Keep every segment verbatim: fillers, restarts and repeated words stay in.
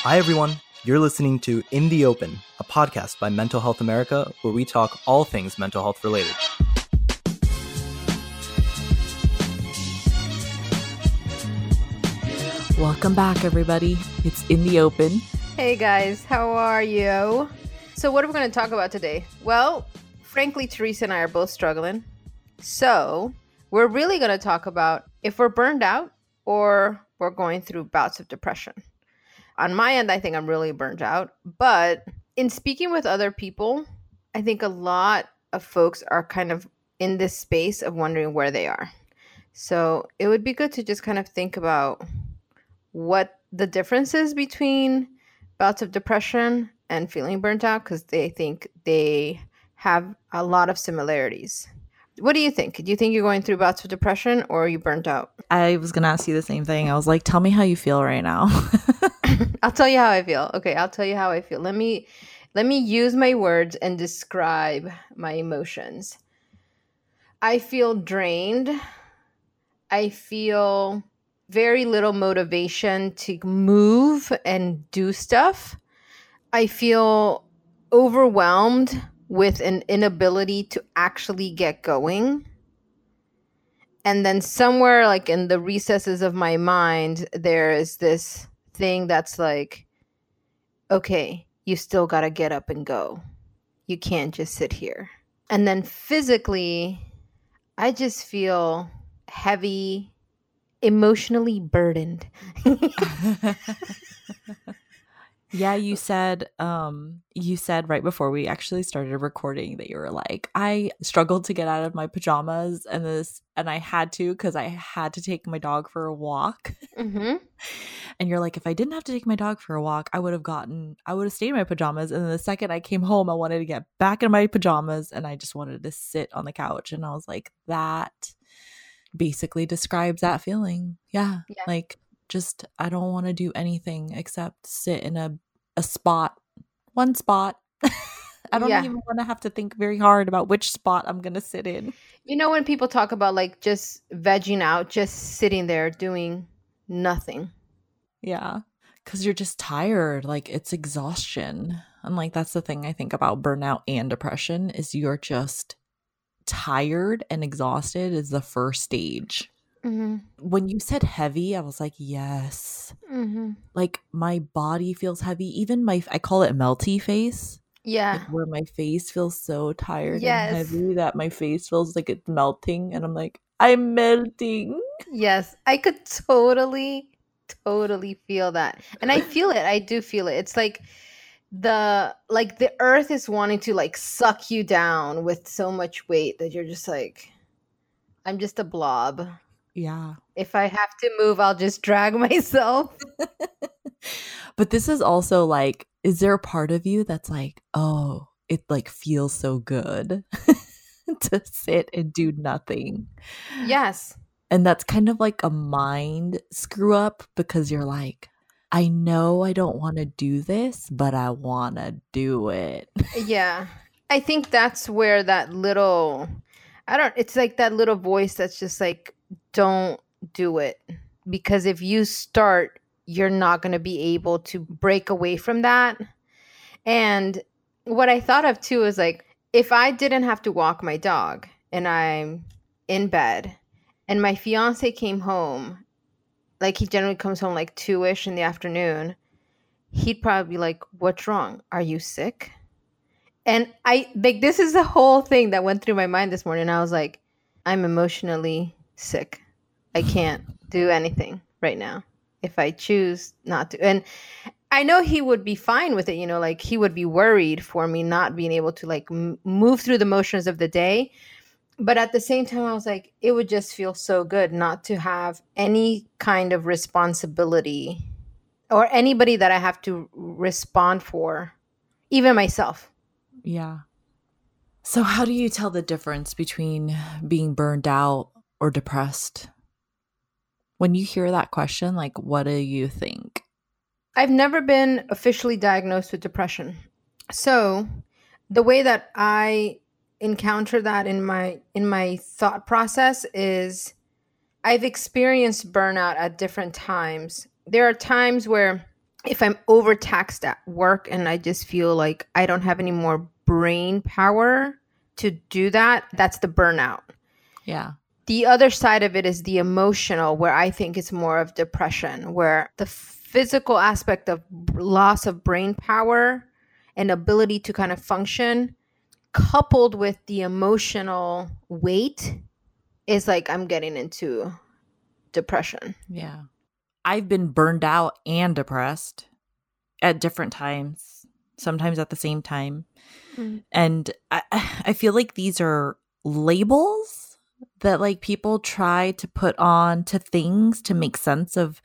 Hi, everyone. You're listening to In the Open, a podcast by Mental Health America, where we talk all things mental health related. Welcome back, everybody. It's In the Open. Hey, guys. How are you? So what are we going to talk about today? Well, frankly, Teresa and I are both struggling. So we're really going to talk about if we're burned out or we're going through bouts of depression. On my end, I think I'm really burned out. But in speaking with other people, I think a lot of folks are kind of in this space of wondering where they are. So it would be good to just kind of think about what the difference is between bouts of depression and feeling burnt out, because they think they have a lot of similarities. What do you think? Do you think you're going through bouts of depression or are you burnt out? I was going to ask you the same thing. I was like, tell me how you feel right now. I'll tell you how I feel. Okay, I'll tell you how I feel. Let me let me use my words and describe my emotions. I feel drained. I feel very little motivation to move and do stuff. I feel overwhelmed with an inability to actually get going. And then somewhere like in the recesses of my mind, there is this thing that's like, okay, you still got to get up and go. You can't just sit here. And then physically, I just feel heavy, emotionally burdened. Yeah, you said um you said right before we actually started recording that you were like, I struggled to get out of my pajamas and this and I had to because I had to take my dog for a walk. Mm-hmm. And you're like, if I didn't have to take my dog for a walk, I would have gotten I would have stayed in my pajamas. And then the second I came home, I wanted to get back in my pajamas and I just wanted to sit on the couch. And I was like, that basically describes that feeling. Yeah. yeah. Like just I don't want to do anything except sit in a a spot, one spot. I don't yeah. even want to have to think very hard about which spot I'm going to sit in. You know, when people talk about like just vegging out, just sitting there doing nothing. Yeah. Because you're just tired. Like it's exhaustion. And like that's the thing I think about burnout and depression is you're just tired and exhausted is the first stage. Mm-hmm. When you said heavy, I was like, yes. Mm-hmm. Like my body feels heavy. Even my, I call it melty face. Yeah. Like where my face feels so tired yes. and heavy that my face feels like it's melting. And I'm like, I'm melting. Yes. I could totally, totally feel that. And I feel it. I do feel it. It's like the, like the earth is wanting to like suck you down with so much weight that you're just like, I'm just a blob. Yeah. If I have to move, I'll just drag myself. But this is also like, is there a part of you that's like, oh, it like feels so good to sit and do nothing? Yes. And that's kind of like a mind screw up because you're like, I know I don't want to do this, but I want to do it. Yeah. I think that's where that little, I don't, it's like that little voice that's just like, don't do it. Because if you start, you're not going to be able to break away from that. And what I thought of too is like, if I didn't have to walk my dog and I'm in bed and my fiance came home, like he generally comes home like two-ish in the afternoon, he'd probably be like, what's wrong? Are you sick? And I like, this is the whole thing that went through my mind this morning. I was like, I'm emotionally sick. I can't do anything right now if I choose not to. And I know he would be fine with it, you know, like he would be worried for me not being able to like m- move through the motions of the day. But at the same time, I was like, it would just feel so good not to have any kind of responsibility or anybody that I have to respond for, even myself. Yeah. So how do you tell the difference between being burned out or depressed? When you hear that question, like, what do you think? I've never been officially diagnosed with depression. So the way that I encounter that in my in my thought process is I've experienced burnout at different times. There are times where if I'm overtaxed at work and I just feel like I don't have any more brain power to do that, that's the burnout. Yeah. The other side of it is the emotional, where I think it's more of depression, where the physical aspect of loss of brain power and ability to kind of function, coupled with the emotional weight, is like I'm getting into depression. Yeah. I've been burned out and depressed at different times, sometimes at the same time. Mm. And I, I feel like these are labels that like people try to put on to things to make sense of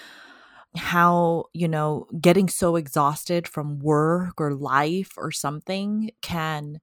how, you know, getting so exhausted from work or life or something can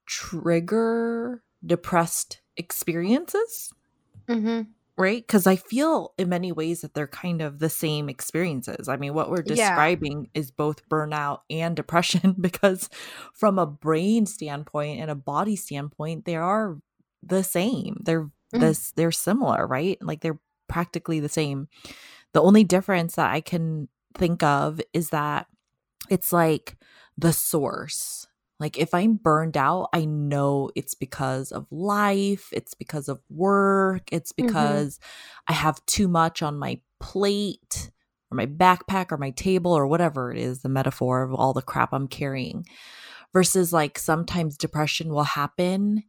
trigger depressed experiences. Mm-hmm. Right? Because I feel in many ways that they're kind of the same experiences. I mean, what we're describing yeah. is both burnout and depression, because from a brain standpoint and a body standpoint, they are the same. They're mm. this they're similar, right? Like they're practically the same. The only difference that I can think of is that it's like the source. Like if I'm burned out, I know it's because of life, it's because of work, it's because mm-hmm. I have too much on my plate or my backpack or my table or whatever it is, the metaphor of all the crap I'm carrying. Versus like sometimes depression will happen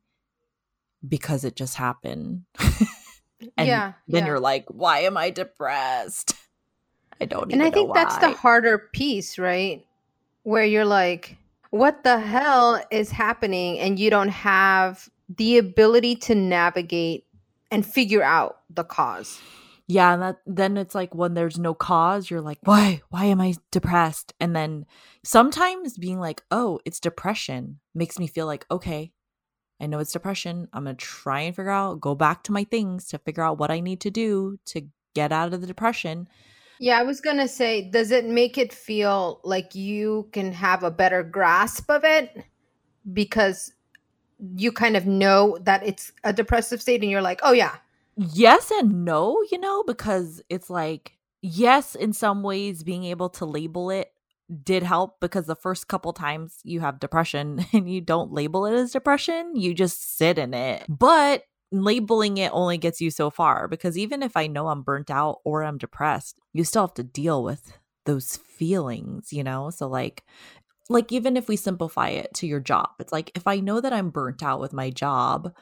because it just happened. And yeah, then yeah. you're like, why am I depressed? I don't even and know I think why. That's the harder piece, right? Where you're like, what the hell is happening? And you don't have the ability to navigate and figure out the cause. Yeah, and that, then it's like when there's no cause, you're like, why? Why am I depressed? And then sometimes being like, oh, it's depression makes me feel like, okay, I know it's depression. I'm going to try and figure out, go back to my things to figure out what I need to do to get out of the depression. Yeah, I was going to say, does it make it feel like you can have a better grasp of it because you kind of know that it's a depressive state and you're like, oh yeah. Yes and no, you know, because it's like, yes, in some ways being able to label it did help, because the first couple times you have depression and you don't label it as depression, you just sit in it. But labeling it only gets you so far, because even if I know I'm burnt out or I'm depressed, you still have to deal with those feelings, you know? So like, like even if we simplify it to your job, it's like, if I know that I'm burnt out with my job,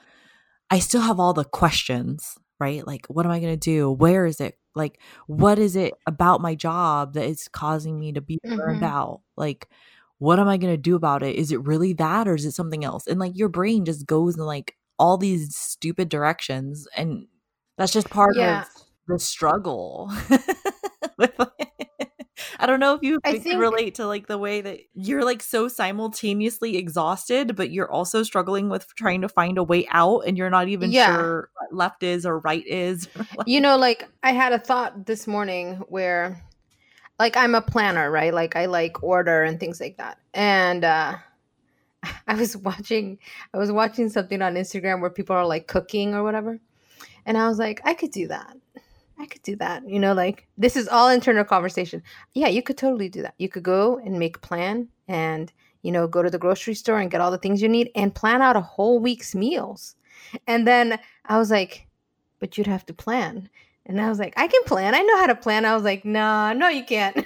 I still have all the questions, right? Like, what am I going to do? Where is it? Like, what is it about my job that is causing me to be burned mm-hmm. out? Like, what am I going to do about it? Is it really that, or is it something else? And like your brain just goes in like all these stupid directions. And that's just part yeah. of the struggle. I don't know if you I can think, relate to like the way that you're like so simultaneously exhausted, but you're also struggling with trying to find a way out, and you're not even yeah. sure what left is or right is. You know, like I had a thought this morning where like I'm a planner, right? Like I like order and things like that. And uh, I was watching, I was watching something on Instagram where people are like cooking or whatever. And I was like, I could do that. I could do that. You know, like this is all internal conversation. Yeah, you could totally do that. You could go and make a plan and, you know, go to the grocery store and get all the things you need and plan out a whole week's meals. And then I was like, but you'd have to plan. And I was like, I can plan. I know how to plan. I was like, no, no, you can't.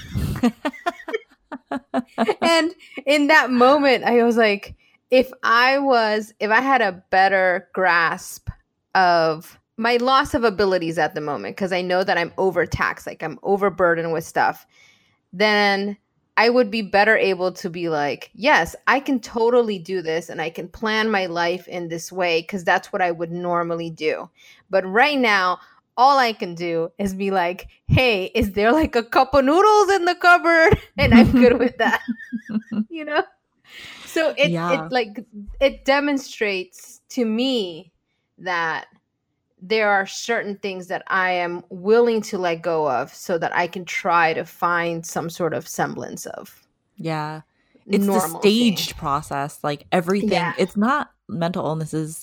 And in that moment, I was like, if I was, if I had a better grasp of my loss of abilities at the moment, because I know that I'm overtaxed, like I'm overburdened with stuff, then I would be better able to be like, yes, I can totally do this and I can plan my life in this way because that's what I would normally do. But right now, all I can do is be like, hey, is there like a cup of noodles in the cupboard? And I'm good with that, you know? So it, yeah. it like, it demonstrates to me that there are certain things that I am willing to let go of so that I can try to find some sort of semblance of. Yeah. It's the staged process. Like everything, yeah. It's not mental illnesses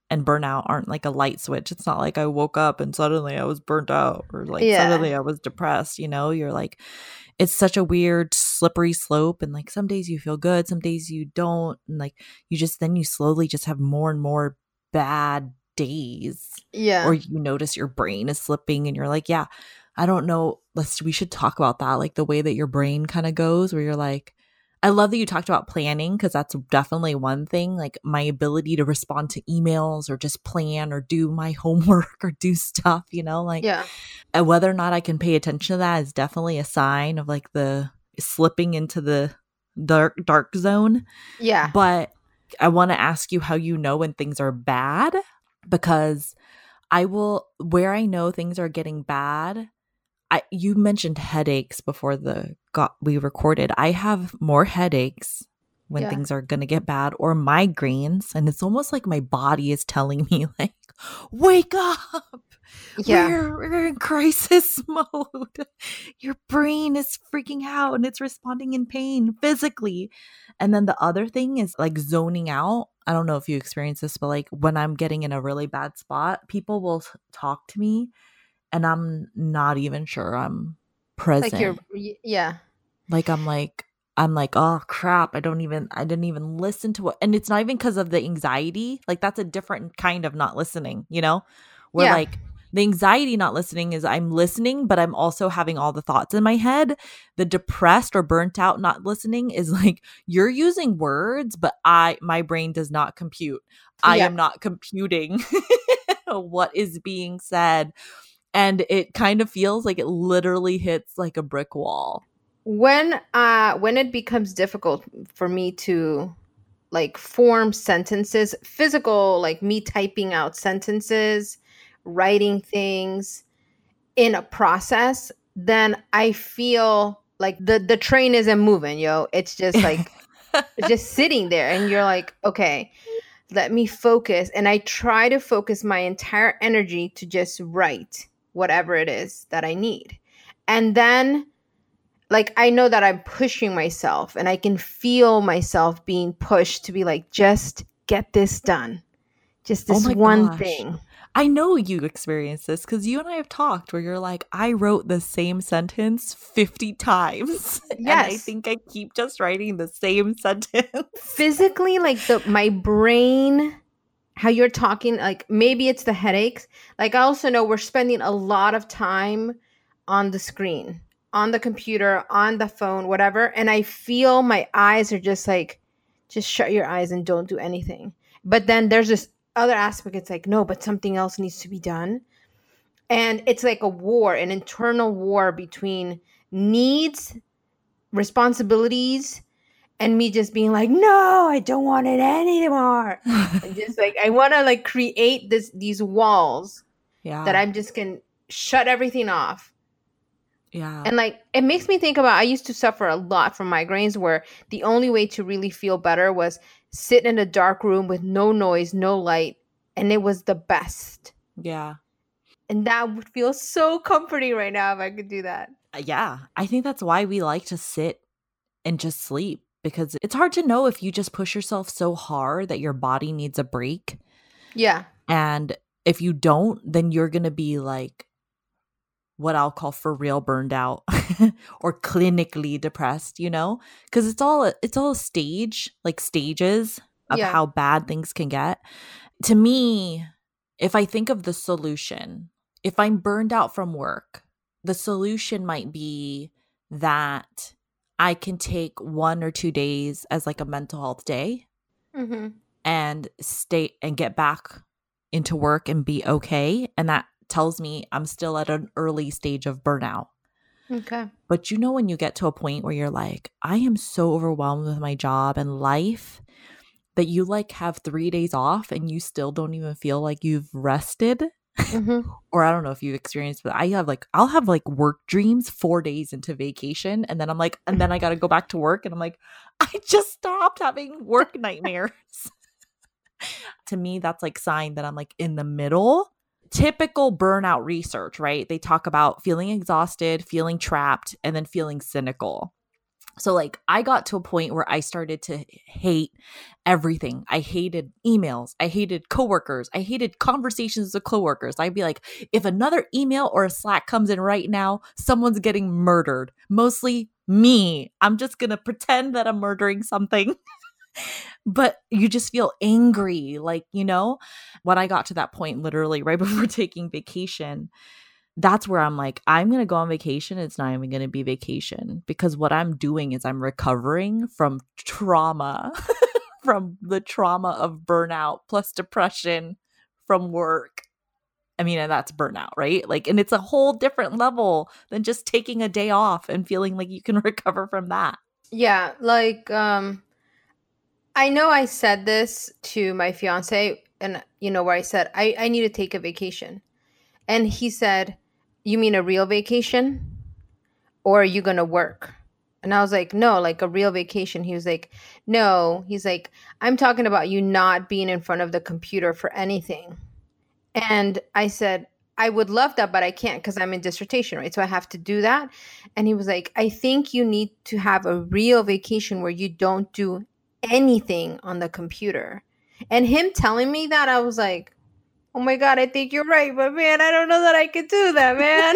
and burnout aren't like a light switch. It's not like I woke up and suddenly I was burnt out or like Yeah. suddenly I was depressed, you know? You're like, it's such a weird slippery slope, and like some days you feel good, some days you don't, and like you just then you slowly just have more and more bad days. Yeah. Or you notice your brain is slipping and you're like, yeah, I don't know, let's we should talk about that, like the way that your brain kind of goes, where you're like, I love that you talked about planning, because that's definitely one thing. Like my ability to respond to emails or just plan or do my homework or do stuff, you know, like Yeah. and whether or not I can pay attention to that is definitely a sign of like the slipping into the dark, dark zone. Yeah. But I want to ask you how you know when things are bad, because I will, where I know things are getting bad, I you mentioned headaches before the got we recorded. I have more headaches when Yeah. things are going to get bad, or migraines, and it's almost like my body is telling me like, wake up. Yeah. We're, we're in crisis mode. Your brain is freaking out and it's responding in pain physically. And then the other thing is like zoning out. I don't know if you experience this, but like when I'm getting in a really bad spot, people will t- talk to me and I'm not even sure I'm present. Like you're, y- yeah. Like I'm like, I'm like, oh crap, I don't even, I didn't even listen to what, and it's not even because of the anxiety. Like that's a different kind of not listening, you know? Where Yeah. like the anxiety not listening is I'm listening, but I'm also having all the thoughts in my head. The depressed or burnt out not listening is like, you're using words, but I, my brain does not compute. I Yeah. am not computing what is being said. And it kind of feels like it literally hits like a brick wall. When uh when it becomes difficult for me to like form sentences, physical, like me typing out sentences, writing things in a process, then I feel like the the train isn't moving, yo. It's just like it's just sitting there, and you're like, okay, let me focus. And I try to focus my entire energy to just write whatever it is that I need. And then like I know that I'm pushing myself, and I can feel myself being pushed to be like, just get this done. Just this Oh my one gosh. thing. I know you experienced this because you and I have talked where you're like, I wrote the same sentence fifty times. And I Yes. think I keep just writing the same sentence. Physically, like the my brain, how you're talking, like maybe it's the headaches. Like I also know we're spending a lot of time on the screen, on the computer, on the phone, whatever. And I feel my eyes are just like, just shut your eyes and don't do anything. But then there's this other aspect. It's like, no, but something else needs to be done. And it's like a war, an internal war between needs, responsibilities, and me just being like, no, I don't want it anymore. And just like, I want to like create this, these walls Yeah. that I'm just can shut everything off. yeah. And like, it makes me think about, I used to suffer a lot from migraines where the only way to really feel better was sit in a dark room with no noise, no light. And it was the best. yeah. And that would feel so comforting right now if I could do that. Uh, Yeah. I think that's why we like to sit and just sleep, because it's hard to know if you just push yourself so hard that your body needs a break. Yeah. And if you don't, then you're going to be like what I'll call for real burned out or clinically depressed, you know? Because it's all it's all a stage, like stages of Yeah. how bad things can get. To me, if I think of the solution, if I'm burned out from work, the solution might be that I can take one or two days as like a mental health day Mm-hmm. and stay and get back into work and be okay. And that tells me I'm still at an early stage of burnout. Okay. But you know, when you get to a point where you're like, I am so overwhelmed with my job and life that you like have three days off and you still don't even feel like you've rested. Mm-hmm. Or I don't know if you've experienced, but I have like, I'll have like work dreams four days into vacation. And then I'm like, and then I got to go back to work. And I'm like, I just stopped having work nightmares. To me, that's like sign that I'm like in the middle. Typical burnout research, right? They talk about feeling exhausted, feeling trapped, and then feeling cynical. So like I got to a point where I started to hate everything. I hated emails. I hated coworkers. I hated conversations with coworkers. I'd be like, if another email or a Slack comes in right now, someone's getting murdered. Mostly me. I'm just going to pretend that I'm murdering something. But you just feel angry. Like, you know, when I got to that point, literally right before taking vacation, that's where I'm like, I'm going to go on vacation. It's not even going to be vacation, because what I'm doing is I'm recovering from trauma, from the trauma of burnout plus depression from work. I mean, and that's burnout, right? Like, and it's a whole different level than just taking a day off and feeling like you can recover from that. Yeah. Like, um, I know I said this to my fiance, and you know, where I said, I, I need to take a vacation. And he said, you mean a real vacation? Or are you going to work? And I was like, no, like a real vacation. He was like, no. He's like, I'm talking about you not being in front of the computer for anything. And I said, I would love that, but I can't because I'm in dissertation, right? So I have to do that. And he was like, I think you need to have a real vacation where you don't do anything on the computer. And him telling me that, I was like, oh my God, I think you're right. But man, I don't know that I could do that, man.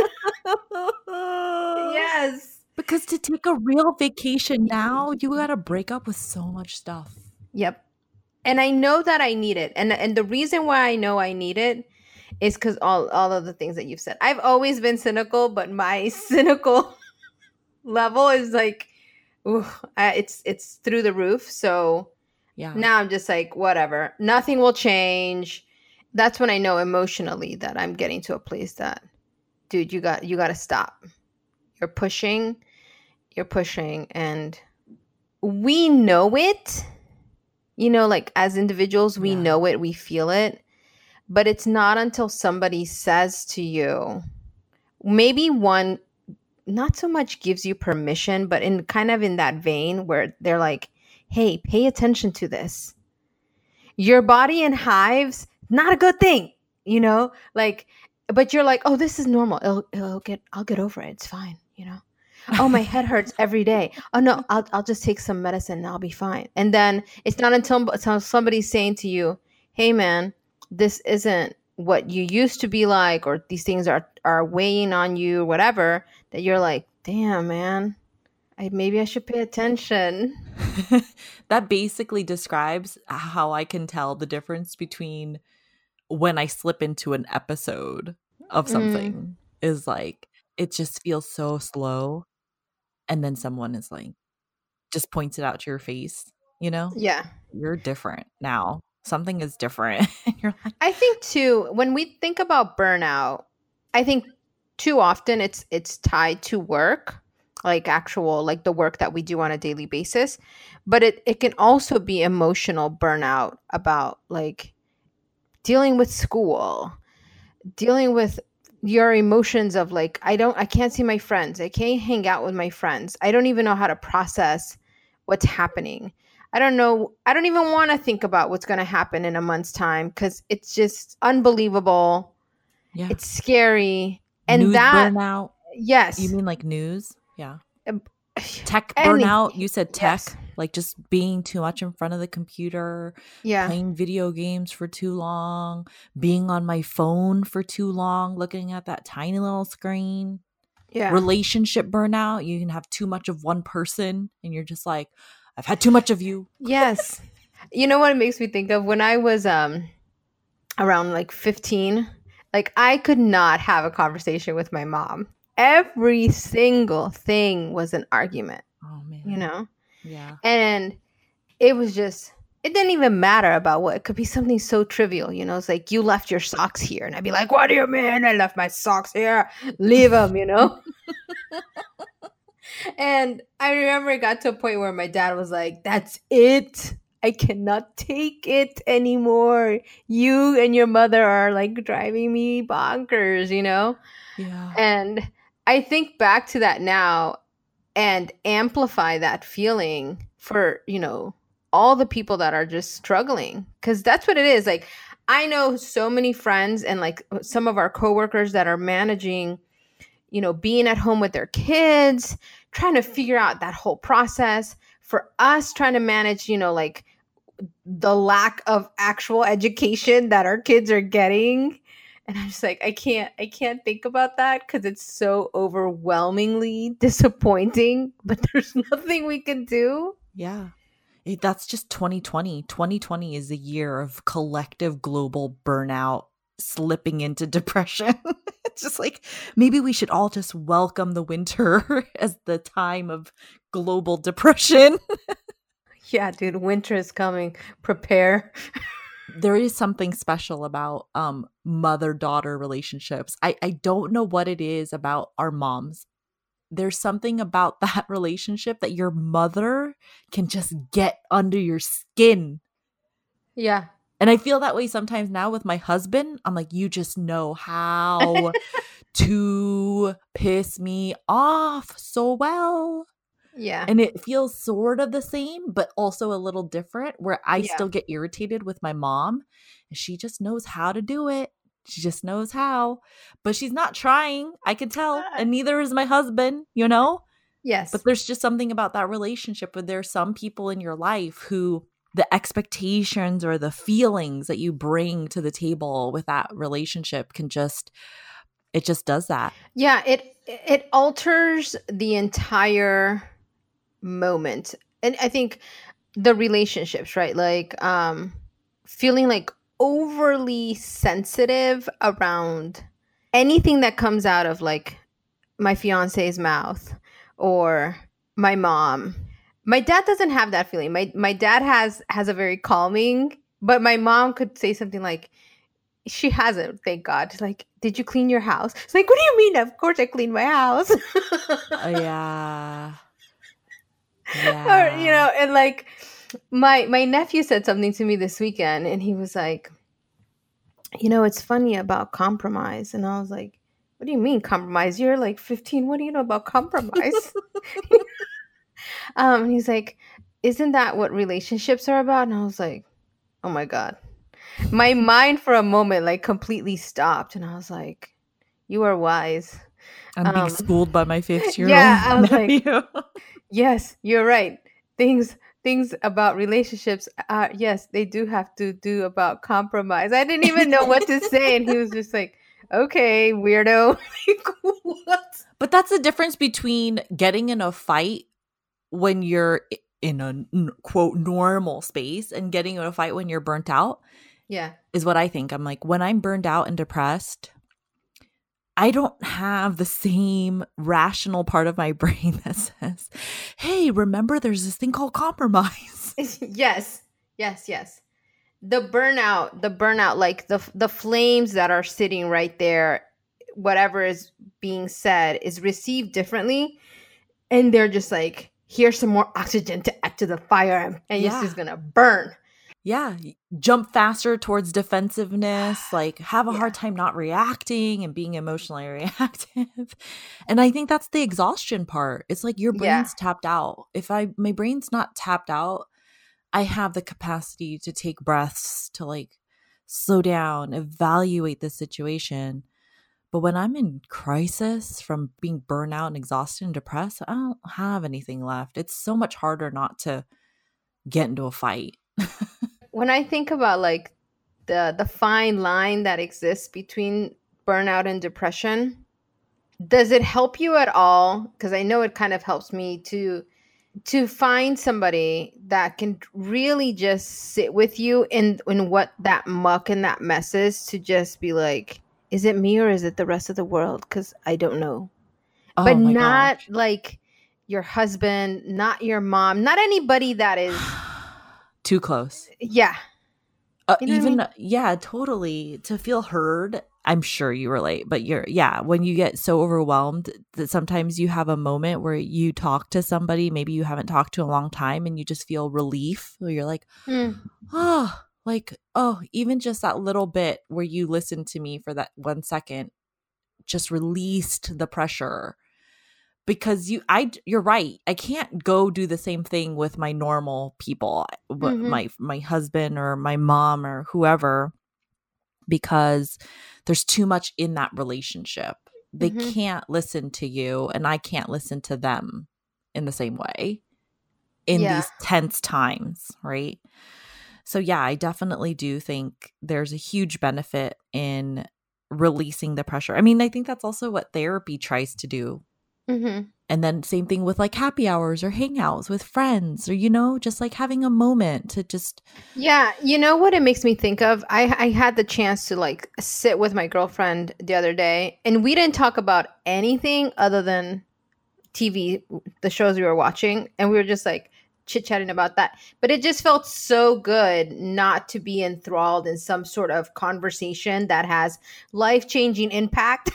Yes. Because to take a real vacation now, you got to break up with so much stuff. Yep. And I know that I need it. And and the reason why I know I need it is because all, all of the things that you've said. I've always been cynical, but my cynical level is like, ooh, uh, it's it's through the roof. So yeah. Now I'm just like, whatever. Nothing will change. That's when I know emotionally that I'm getting to a place that, dude, you got you got to stop. You're pushing, you're pushing, and we know it. You know, like as individuals, we yeah. know it, we feel it, but it's not until somebody says to you, maybe one, not so much gives you permission, but in kind of in that vein where they're like, hey, pay attention to this. Your body in hives, not a good thing, you know, like, but you're like, oh, this is normal. It'll, it'll get, I'll get over it. It's fine. You know, oh, my head hurts every day. Oh no, I'll, I'll just take some medicine and I'll be fine. And then it's not until, until somebody's saying to you, hey man, this isn't what you used to be like, or these things are, are weighing on you, or whatever, that you're like, damn man, I, maybe I should pay attention. That basically describes how I can tell the difference between when I slip into an episode of something mm. is like, it just feels so slow. And then someone is like, just points it out to your face, you know? Yeah. You're different now. Something is different. You're like, I think too, when we think about burnout, I think too often it's it's tied to work, like actual, like the work that we do on a daily basis. But it, it can also be emotional burnout about like dealing with school, dealing with your emotions of like, I don't, I can't see my friends. I can't hang out with my friends. I don't even know how to process what's happening. I don't know. I don't even want to think about what's going to happen in a month's time because it's just unbelievable. Yeah. It's scary. And news that burnout. Yes. You mean like news? Yeah. Um, Tech burnout. You said tech, yes. Like just being too much in front of the computer, yeah. playing video games for too long, being on my phone for too long, looking at that tiny little screen. Yeah. Relationship burnout. You can have too much of one person and you're just like, I've had too much of you. Yes. You know what it makes me think of? When I was um around like fifteen, like I could not have a conversation with my mom. Every single thing was an argument. Oh man. You know? Yeah. And it was just, it didn't even matter about what. It could be something so trivial, you know? It's like, you left your socks here. And I'd be like, what do you mean I left my socks here? Leave them, you know? And I remember it got to a point where my dad was like, that's it. I cannot take it anymore. You and your mother are like driving me bonkers, you know? Yeah. And I think back to that now and amplify that feeling for, you know, all the people that are just struggling. Because that's what it is. Like, I know so many friends and like some of our coworkers that are managing, you know, being at home with their kids, trying to figure out that whole process. For us, trying to manage, you know, like the lack of actual education that our kids are getting. And I'm just like, I can't, I can't think about that because it's so overwhelmingly disappointing, but there's nothing we can do. Yeah. It- That's just twenty twenty. twenty twenty is a year of collective global burnout, slipping into depression. It's just like, maybe we should all just welcome the winter as the time of global depression. Yeah, dude, winter is coming. Prepare. There is something special about um mother-daughter relationships. I, I don't know what it is about our moms. There's something about that relationship that your mother can just get under your skin. Yeah. And I feel that way sometimes now with my husband. I'm like, you just know how to piss me off so well. Yeah. And it feels sort of the same, but also a little different, where I Yeah. still get irritated with my mom. And she just knows how to do it. She just knows how. But she's not trying. I can tell. And neither is my husband, you know? Yes. But there's just something about that relationship where there's some people in your life who the expectations or the feelings that you bring to the table with that relationship can just, it just does that. Yeah, it it alters the entire moment. And I think the relationships, right? Like um feeling like overly sensitive around anything that comes out of like my fiance's mouth or my mom. My dad doesn't have that feeling. My my dad has has a very calming, but my mom could say something like, she hasn't, thank God. She's like, did you clean your house? It's like, what do you mean? Of course I cleaned my house. Uh, yeah. Yeah. Or, you know, and like my my nephew said something to me this weekend and he was like, you know, it's funny about compromise. And I was like, what do you mean compromise? You're like fifteen. What do you know about compromise? um, and he's like, isn't that what relationships are about? And I was like, oh my God. My mind for a moment like completely stopped. And I was like, you are wise. I'm being Um, schooled by my fifteen-year-old yeah, I was like, nephew. yes, you're right. Things things about relationships, uh, yes, they do have to do about compromise. I didn't even know what to say. And he was just like, okay, weirdo. Like, what? But that's the difference between getting in a fight when you're in a n- quote normal space and getting in a fight when you're burnt out. Yeah. Is what I think. I'm like, when I'm burned out and depressed, I don't have the same rational part of my brain that says, hey, remember there's this thing called compromise. Yes. Yes, yes. The burnout, the burnout, like the the flames that are sitting right there, whatever is being said is received differently. And they're just like, here's some more oxygen to add to the fire and, and Yeah. it's just gonna burn. Yeah. Jump faster towards defensiveness, like have a Yeah. hard time not reacting and being emotionally reactive. And I think that's the exhaustion part. It's like your Yeah. brain's tapped out. If I my brain's not tapped out, I have the capacity to take breaths, to like slow down, evaluate the situation. But when I'm in crisis from being burnt out and exhausted and depressed, I don't have anything left. It's so much harder not to get into a fight. When I think about like the the fine line that exists between burnout and depression, does it help you at all? Because I know it kind of helps me to to find somebody that can really just sit with you in in what that muck and that mess is, to just be like, is it me or is it the rest of the world? Because I don't know. Oh But my not gosh. like your husband, not your mom, not anybody that is, Too close. yeah. Uh, You know what I even mean? yeah, totally. To feel heard. I'm sure you relate, but you're yeah, when you get so overwhelmed that sometimes you have a moment where you talk to somebody maybe you haven't talked to in a long time and you just feel relief. Or you're like, Mm. oh, like, oh, even just that little bit where you listened to me for that one second just released the pressure. Because you I you're right. I can't go do the same thing with my normal people, wh- Mhm. my my husband or my mom or whoever, because there's too much in that relationship. they Mhm. can't listen to you and I can't listen to them in the same way in Yeah. these tense times, right? So yeah, I definitely do think there's a huge benefit in releasing the pressure. I mean, I think that's also what therapy tries to do. Mhm. And then same thing with like happy hours or hangouts with friends, or, you know, just like having a moment to just Yeah, you know what it makes me think of? I I had the chance to like sit with my girlfriend the other day, and we didn't talk about anything other than T V, the shows we were watching, and we were just like chit-chatting about that. But it just felt so good not to be enthralled in some sort of conversation that has life-changing impact.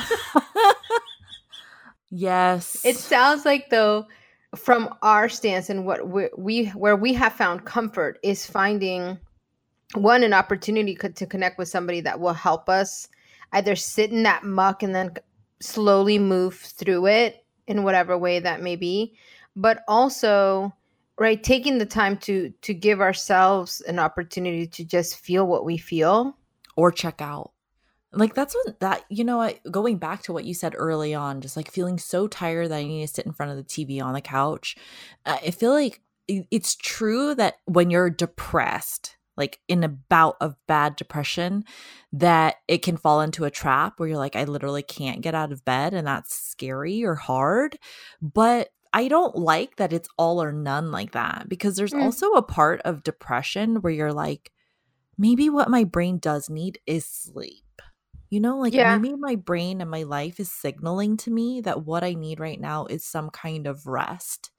yes. It sounds like though, from our stance and what we, we where we have found comfort is finding one an opportunity co- to connect with somebody that will help us either sit in that muck and then slowly move through it in whatever way that may be, but also right taking the time to to give ourselves an opportunity to just feel what we feel. Or check out. Like that's what that, you know what, going back to what you said early on, just like feeling so tired that I need to sit in front of the T V on the couch. uh, I feel like it- it's true that when you're depressed, like in a bout of bad depression, that it can fall into a trap where you're like, I literally can't get out of bed, and that's scary or hard. But I don't like that it's all or none like that, because there's Mm. also a part of depression where you're like, maybe what my brain does need is sleep. You know, like Yeah. maybe my brain and my life is signaling to me that what I need right now is some kind of rest.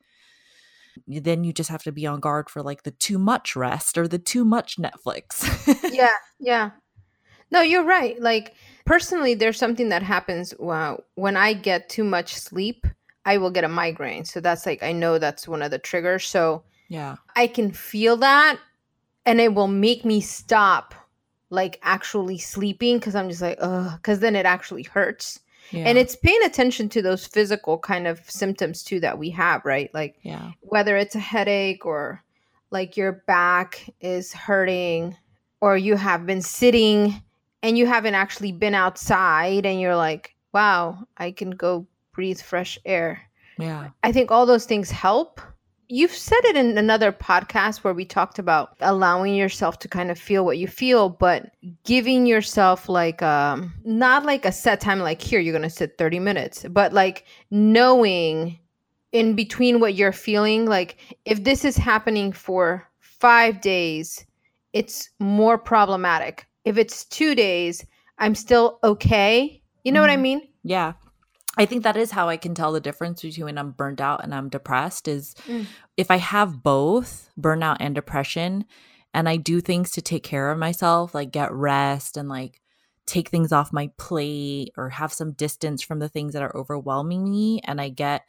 Then you just have to be on guard for like the too much rest or the too much Netflix. Yeah, yeah. No, you're right. Like personally, there's something that happens uh, when I get too much sleep, I will get a migraine. So that's like I know that's one of the triggers. So Yeah. I can feel that, and it will make me stop like actually sleeping because I'm just like, ugh, because then it actually hurts. Yeah. And it's paying attention to those physical kind of symptoms too that we have, right? Like Yeah. whether it's a headache or like your back is hurting, or you have been sitting and you haven't actually been outside and you're like, wow, I can go breathe fresh air. Yeah. I think all those things help. You've said it in another podcast where we talked about allowing yourself to kind of feel what you feel, but giving yourself like um not like a set time, like here you're gonna sit thirty minutes, but like knowing in between what you're feeling, like if this is happening for five days, it's more problematic. If it's two days, I'm still okay. You know what I Mhm. mean? Yeah. I think that is how I can tell the difference between when I'm burned out and I'm depressed is Mm. if I have both burnout and depression and I do things to take care of myself, like get rest and like take things off my plate or have some distance from the things that are overwhelming me, and I get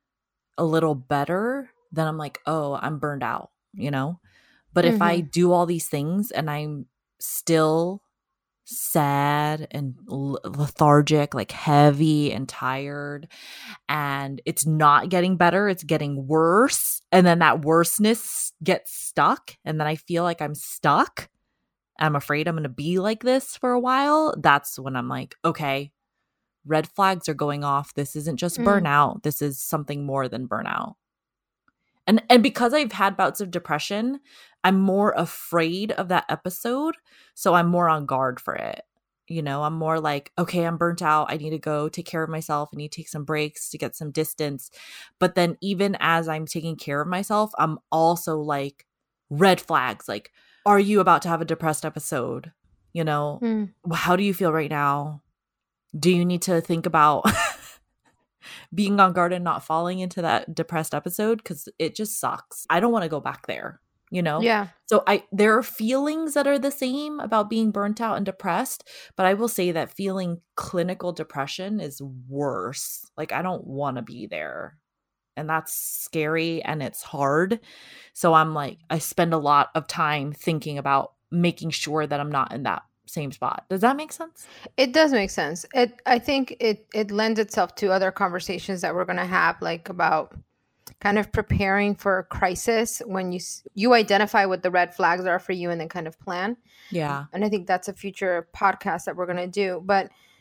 a little better, then I'm like, oh, I'm burned out, you know? But if I Mhm. do all these things and I'm still sad and l- lethargic, like heavy and tired, and it's not getting better, it's getting worse, and then that worseness gets stuck, and then I feel like I'm stuck, I'm afraid I'm going to be like this for a while, that's when I'm like, okay, red flags are going off. This isn't just Mm. burnout, this is something more than burnout. And and because I've had bouts of depression, I'm more afraid of that episode. So I'm more on guard for it. You know, I'm more like, okay, I'm burnt out. I need to go take care of myself. I need to take some breaks to get some distance. But then even as I'm taking care of myself, I'm also like, red flags. Like, are you about to have a depressed episode? You know, Mm. how do you feel right now? Do you need to think about being on guard and not falling into that depressed episode? Because it just sucks. I don't want to go back there, you know? Yeah. So I there are feelings that are the same about being burnt out and depressed, but I will say that feeling clinical depression is worse. Like I don't want to be there. And that's scary and it's hard. So I'm like, I spend a lot of time thinking about making sure that I'm not in that same spot. Does that make sense? It does make sense. It I think it it lends itself to other conversations that we're going to have, like about kind of preparing for a crisis when you s- you identify what the red flags are for you and then kind of plan. Yeah. And I think that's a future podcast that we're going to do. But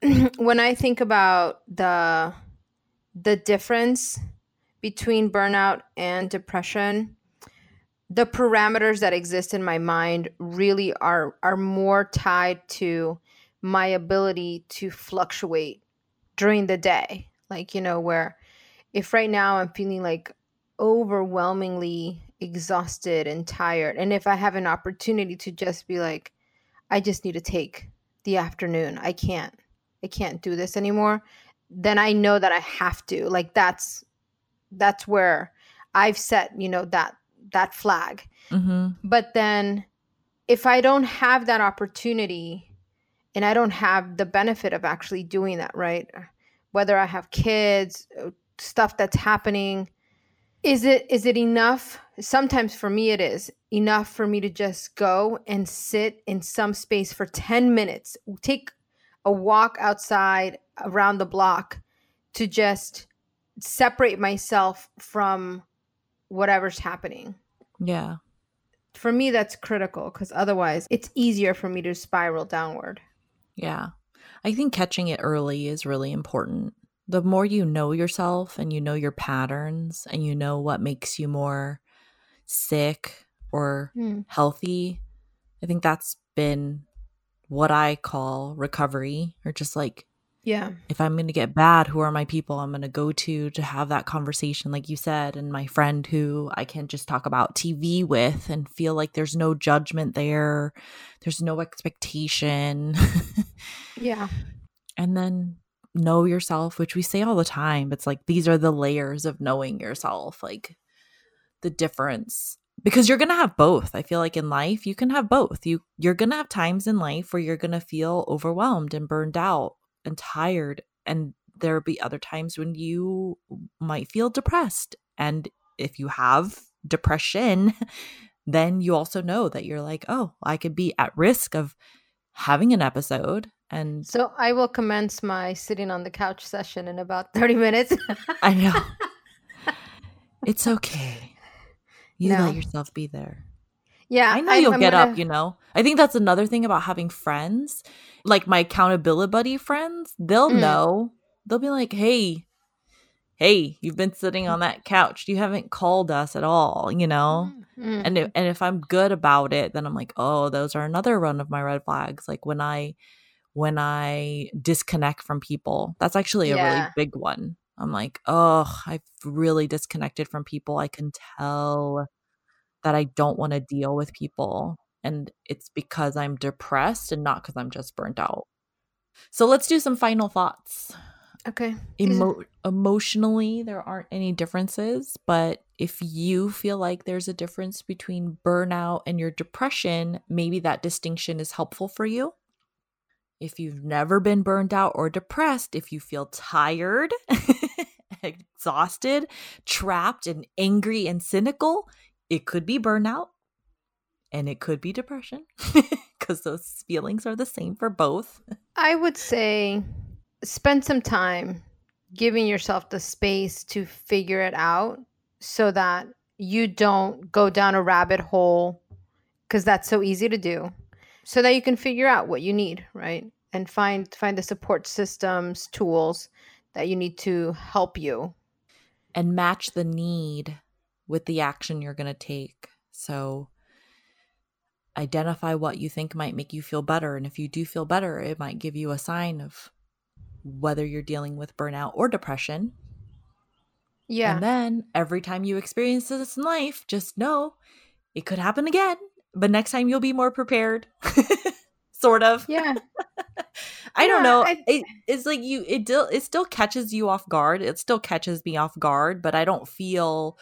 when I think about the the difference between burnout and depression, the parameters that exist in my mind really are are more tied to my ability to fluctuate during the day. Like, you know, where if right now I'm feeling like overwhelmingly exhausted and tired, and if I have an opportunity to just be like, I just need to take the afternoon, I can't, I can't do this anymore, then I know that I have to. Like that's that's where I've set, you know, that that flag. Mm-hmm. But then if I don't have that opportunity and I don't have the benefit of actually doing that, right? Whether I have kids, stuff that's happening, is it is it enough? Sometimes for me it is enough for me to just go and sit in some space for ten minutes, take a walk outside around the block to just separate myself from whatever's happening. Yeah. For me, that's critical because otherwise it's easier for me to spiral downward. Yeah. I think catching it early is really important. The more you know yourself and you know your patterns and you know what makes you more sick or Mm. healthy, I think that's been what I call recovery, or just like, Yeah. if I'm going to get bad, who are my people I'm going to go to to have that conversation, like you said, and my friend who I can just talk about T V with and feel like there's no judgment there. There's no expectation. Yeah. And then know yourself, which we say all the time. It's like these are the layers of knowing yourself, like the difference. Because you're going to have both. I feel like in life, you can have both. You, you're going to have times in life where you're going to feel overwhelmed and burned out and tired. And there'll be other times when you might feel depressed. And if you have depression, then you also know that you're like, oh, I could be at risk of having an episode. And So I will commence my sitting on the couch session in about thirty minutes. I know. It's okay. You No. let yourself be there. Yeah. I know I'm- you'll I'm get gonna- up, you know? I think that's another thing about having friends. Like my accountability buddy friends, they'll Mm. know. They'll be like, hey, hey, you've been sitting on that couch. You haven't called us at all, you know? Mm. And if, and if I'm good about it, then I'm like, oh, those are another one of my red flags. Like when I when I disconnect from people, that's actually a really Yeah. big one. I'm like, oh, I've really disconnected from people. I can tell that I don't want to deal with people. And it's because I'm depressed and not because I'm just burnt out. So let's do some final thoughts. Okay. These are- Emo- emotionally, there aren't any differences. But if you feel like there's a difference between burnout and your depression, maybe that distinction is helpful for you. If you've never been burned out or depressed, if you feel tired, exhausted, trapped, and angry and cynical, it could be burnout and it could be depression because those feelings are the same for both. I would say spend some time giving yourself the space to figure it out so that you don't go down a rabbit hole, because that's so easy to do, so that you can figure out what you need, right? And find find the support systems, tools that you need to help you. And match the need with the action you're going to take. So identify what you think might make you feel better. And if you do feel better, it might give you a sign of whether you're dealing with burnout or depression. Yeah. And then every time you experience this in life, just know it could happen again. But next time you'll be more prepared. Sort of. Yeah. I don't Yeah, know. I- it, it's like you it, still it still catches you off guard. It still catches me off guard, but I don't feel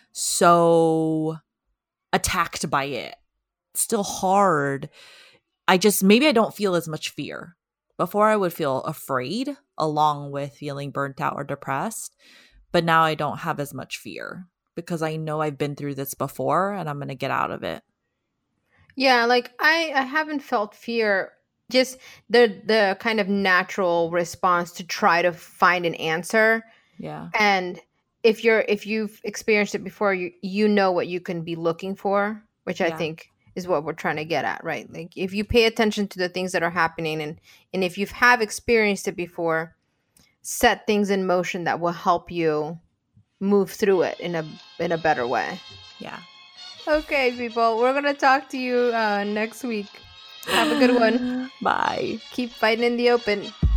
so attacked by it. It's still hard. I just maybe I don't feel as much fear. Before I would feel afraid along with feeling burnt out or depressed, but now I don't have as much fear because I know I've been through this before and I'm going to get out of it. Yeah, like I, I haven't felt fear, just the the kind of natural response to try to find an answer. Yeah. And if you're if you've experienced it before, you you know what you can be looking for, which I Yeah. think is what we're trying to get at, right? Like if you pay attention to the things that are happening, and and if you have experienced it before, set things in motion that will help you move through it in a in a better way. Yeah. Okay, people, we're gonna talk to you uh, next week. Have a good one. Bye. Keep fighting in the open.